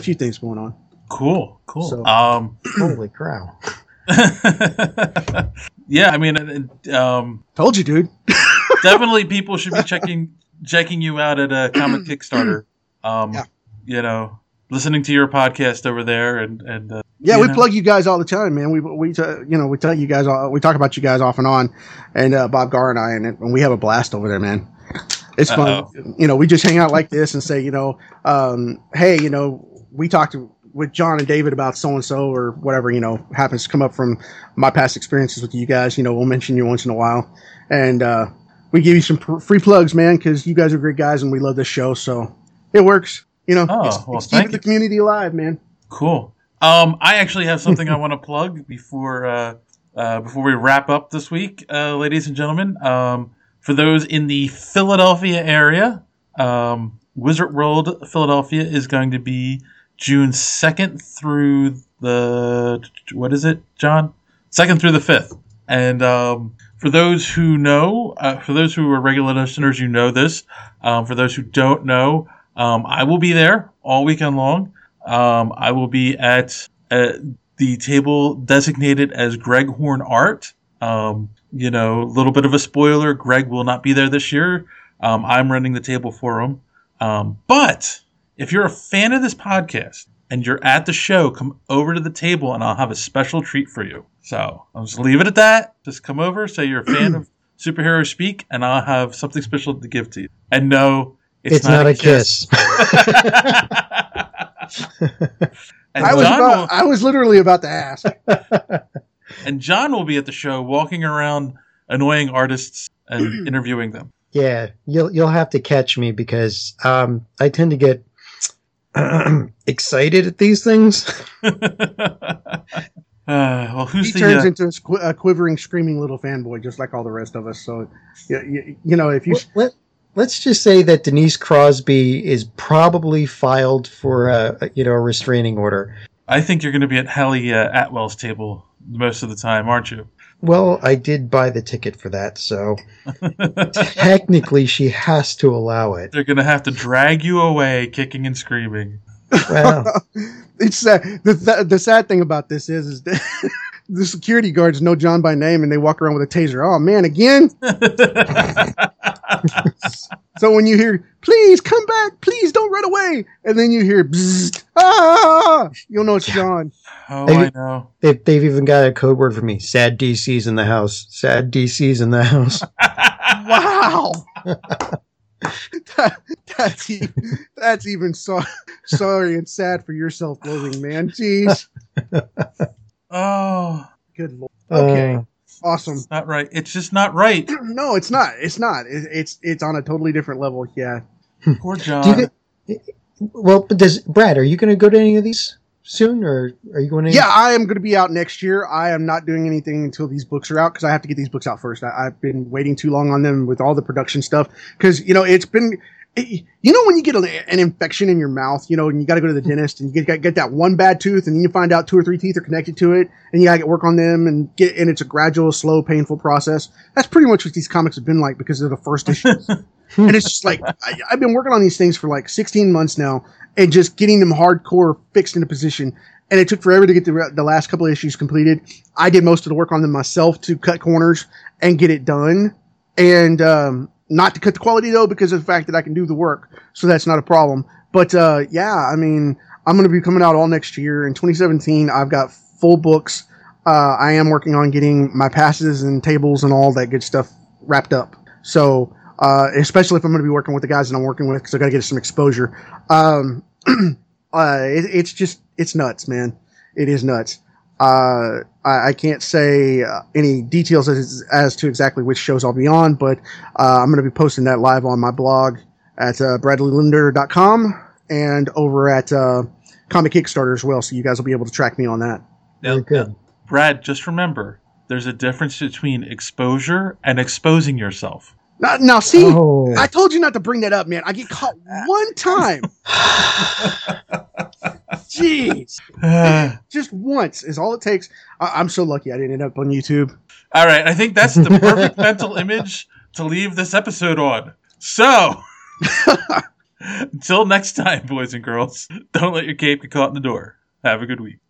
Cool.
So,
holy crow.
Yeah, I mean,
told you, dude.
Definitely people should be checking you out at a Comic Kickstarter. Listening to your podcast over there and
we plug you guys all the time, man. We tell you guys we talk about you guys off and on, and Bob Garr and I, and we have a blast over there, man. It's fun. We just hang out like this and say, hey, we talked with John and David about so-and-so or whatever, happens to come up from my past experiences with you guys. We'll mention you once in a while. And we give you some free plugs, man, because you guys are great guys and we love this show. So it works. It's keeping the community alive, man.
Cool. I actually have something I want to plug before we wrap up this week, ladies and gentlemen. For those in the Philadelphia area, Wizard World Philadelphia is going to be June 2nd through the, what is it, John? 2nd through the 5th. And For those who know, for those who are regular listeners, you know this. For those who don't know, I will be there all weekend long. I will be at the table designated as Greg Horn Art. A little bit of a spoiler, Greg will not be there this year. I'm running the table for him. But if you're a fan of this podcast and you're at the show, come over to the table and I'll have a special treat for you. So I'll just leave it at that. Just come over, say you're a fan of Superhero Speak, and I'll have something special to give to you. And no, it's not a kiss. And
I was literally about to ask.
And John will be at the show walking around annoying artists and interviewing them.
Yeah, you'll have to catch me because I tend to get excited at these things.
Well,
he turns into a quivering, screaming little fanboy, just like all the rest of us. So, if you
let's just say that Denise Crosby is probably filed for a restraining order.
I think you're going to be at Hallie Atwell's table most of the time, aren't you?
Well, I did buy the ticket for that, so technically she has to allow it.
They're going to have to drag you away, kicking and screaming.
Well,
it's the sad thing about this is that the security guards know John by name and they walk around with a taser. Oh man, again! So when you hear, "Please come back, please don't run away," and then you hear, "Bzzz, ah," you'll know it's John.
Oh, I know.
They've even got a code word for me. Sad DC's in the house. Sad DC's in the house.
Wow. That's even sorry and sad for your self-loathing, man. Jeez.
Oh,
good lord. Okay, awesome.
It's not right. It's just not right.
No, it's not. It's not. It's on a totally different level. Yeah.
Poor John.
But Brad, are you going to go to any of these soon, or are you going to?
Yeah, I am going to be out next year. I am not doing anything until these books are out because I have to get these books out first. I've been waiting too long on them with all the production stuff because it's been. When you get an infection in your mouth, and you got to go to the dentist and you get that one bad tooth and then you find out 2 or 3 teeth are connected to it and you got to work on them and it's a gradual, slow, painful process. That's pretty much what these comics have been like because they're the first issues. And it's just like, I've been working on these things for like 16 months now and just getting them hardcore fixed into position. And it took forever to get the last couple of issues completed. I did most of the work on them myself to cut corners and get it done. And, not to cut the quality though, because of the fact that I can do the work. So that's not a problem. But, I'm going to be coming out all next year. In 2017, I've got full books. I am working on getting my passes and tables and all that good stuff wrapped up. So, especially if I'm going to be working with the guys that I'm working with, because I got to get some exposure. It's nuts, man. It is nuts. I can't say any details as to exactly which shows I'll be on, but I'm going to be posting that live on my blog at bradleylinder.com and over at Comic Kickstarter as well, so you guys will be able to track me on that.
Very good.
Brad, just remember, there's a difference between exposure and exposing yourself.
Now, see, I told you not to bring that up, man. I get caught one time. Jeez. Just once is all it takes. I'm so lucky I didn't end up on YouTube.
All right. I think that's the perfect mental image to leave this episode on. So, until next time, boys and girls, don't let your cape get caught in the door. Have a good week.